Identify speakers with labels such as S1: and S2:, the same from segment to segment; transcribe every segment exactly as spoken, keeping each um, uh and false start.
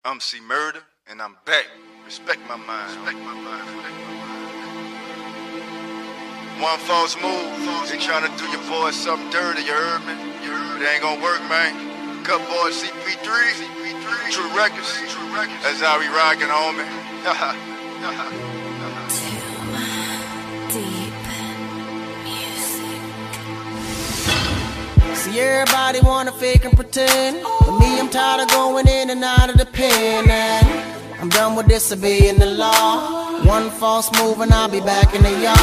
S1: I'm C Murder, and I'm back. Respect my mind. Respect my mind. Respect my mind. One false move, they tryna do your boy something dirty. You heard me? You heard? It ain't gonna work, man. Cut boy C P three, True Records. That's how we rockin', homie.
S2: See, everybody wanna fake and pretend, but me, I'm tired of going in and out of the pen, and I'm done with disobeying the law. One false move and I'll be back in the yard.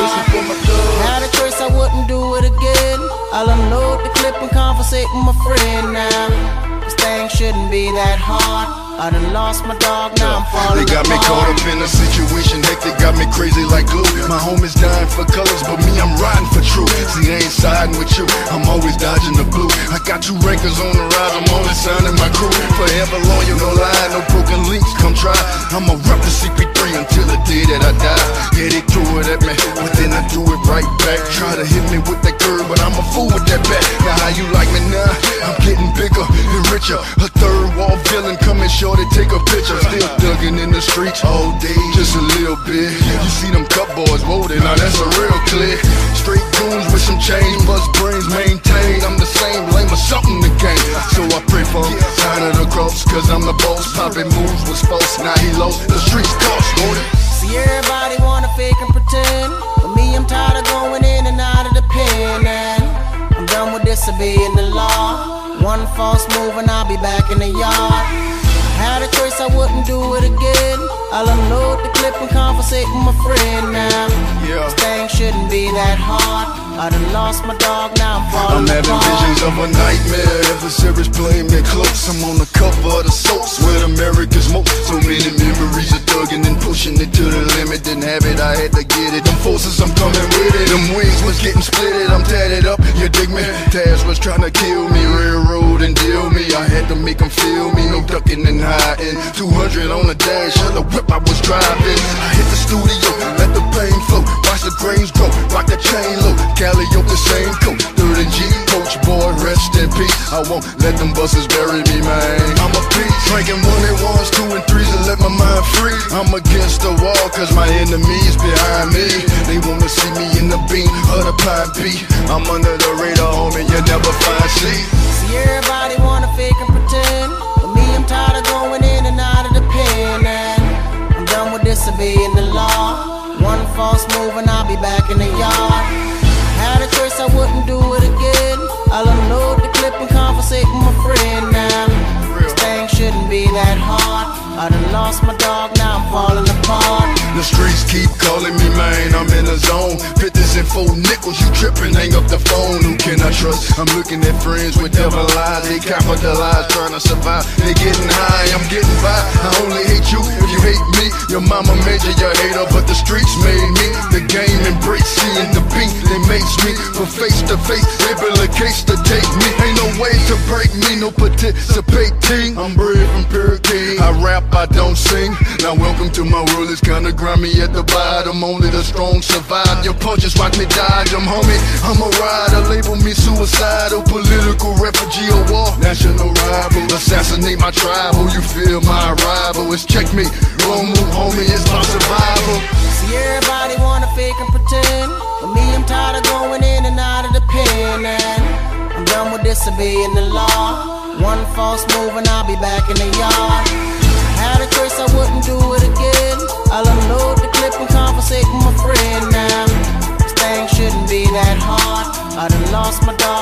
S2: Had a choice, I wouldn't do it again. I'll unload the clip and conversate with my friend now. This thing shouldn't be that hard. I done lost my dog, now I'm falling
S3: They got me
S2: apart.
S3: caught up in a situation, hectic, got me crazy like glue. My homies dying for colors, but me, I'm riding for truth. See, I ain't siding with you, I'm always dodging the blue. I got two rankers on the rise, I'm only signing my crew. Forever loyal, no lie, no broken links, come try. I'ma rep the C P three until the day that I die. Yeah, they threw it at me, but then I do it right back. Try to hit me with that curve, but I'm a fool with that back. Now how you like me now? I'm getting bigger and richer. A third wall villain coming short to take a picture. Still thugging in the streets all day, just a little bit. You see them cut boys, whoa, now that's a real click. Straight goons with some change, bust brains maintained. I'm the same, lame or something to gain. So I pray for him, sign of the cross, cause I'm the boss. Popping moves was false, now he lost. The streets cost, won't it?
S2: See, everybody wanna fake and pretend, but me, I'm tired of going in and out of the pen, and I'm done with disobeying the law. One false move and I'll be back in the yard. Had a choice, I wouldn't do it again. I'll unload the clip and conversate with my friend now.
S3: Yeah.
S2: This thing shouldn't be that hard. I done lost my dog, now I'm falling
S3: I'm having
S2: apart.
S3: visions of a nightmare. Adversaries playing me close. I'm on the cover of the soaps where America's most. So many memories of thugging and pushing it to the limit. Didn't have it, I had to get it. Them forces, I'm coming with it. Them wings was getting splitted, I'm tatted up. You dig me? Taz was trying to kill me, railroad and deal me. I had to make them feel me, no ducking and hiding. two hundred on the dash of the whip I was driving. I hit the studio, let the pain flow. Watch the grains grow, rock the chain low. Cali up the same coat, third and G, coach boy, rest in peace. I won't let them buses bury me, man. I'm a beast, drinking one and ones, two and threes, and let my mind free. I'm against the wall, cause my enemies behind me. They wanna see me in the beam of the pine P. I'm under the radar, homie, you never find C.
S2: See, everybody wanna fake and pretend, but me, I'm tired of going in and out of the pen, and I'm done with disobeying the law. One false move and I'll be back in the yard. Had a choice, I wouldn't do it again. I'll unload the clip and conversate with my friend now. This thing shouldn't be that hard. I done lost my dog, now I'm falling apart.
S3: The streets keep calling me, man, I'm in the zone. Fifties and four nickels, you tripping, hang up the phone. Who can I trust? I'm looking at friends with devil eyes. They capitalize, trying to survive. They getting high, I'm getting by. I only hate you if you hate me. Your mama made you your hater, but the streets made me. The game embrace seeing the beat, they makes me. From face to face, they build a case to take me. Ain't no way to break me, no participating. I'm brave from Pure King. I rap, I don't sing. Now welcome to my world, it's kinda grimy at the bottom. Only the strong survive. Your punches watch me dodge them, homie. I'm a rider, label me suicidal, political refugee or war, national rival. Assassinate my tribal, you feel my arrival. It's checkmate, wrong move, homie, it's my survival.
S2: See, everybody wanna fake and pretend, but me, I'm tired of going in and out of the pen, and I'm done with disobeying the law. One false move and I'll be back in the yard. Had a choice, I wouldn't do it again. I'll unload the clip and conversate with my friend now. This thing shouldn't be that hard. I done lost my dog.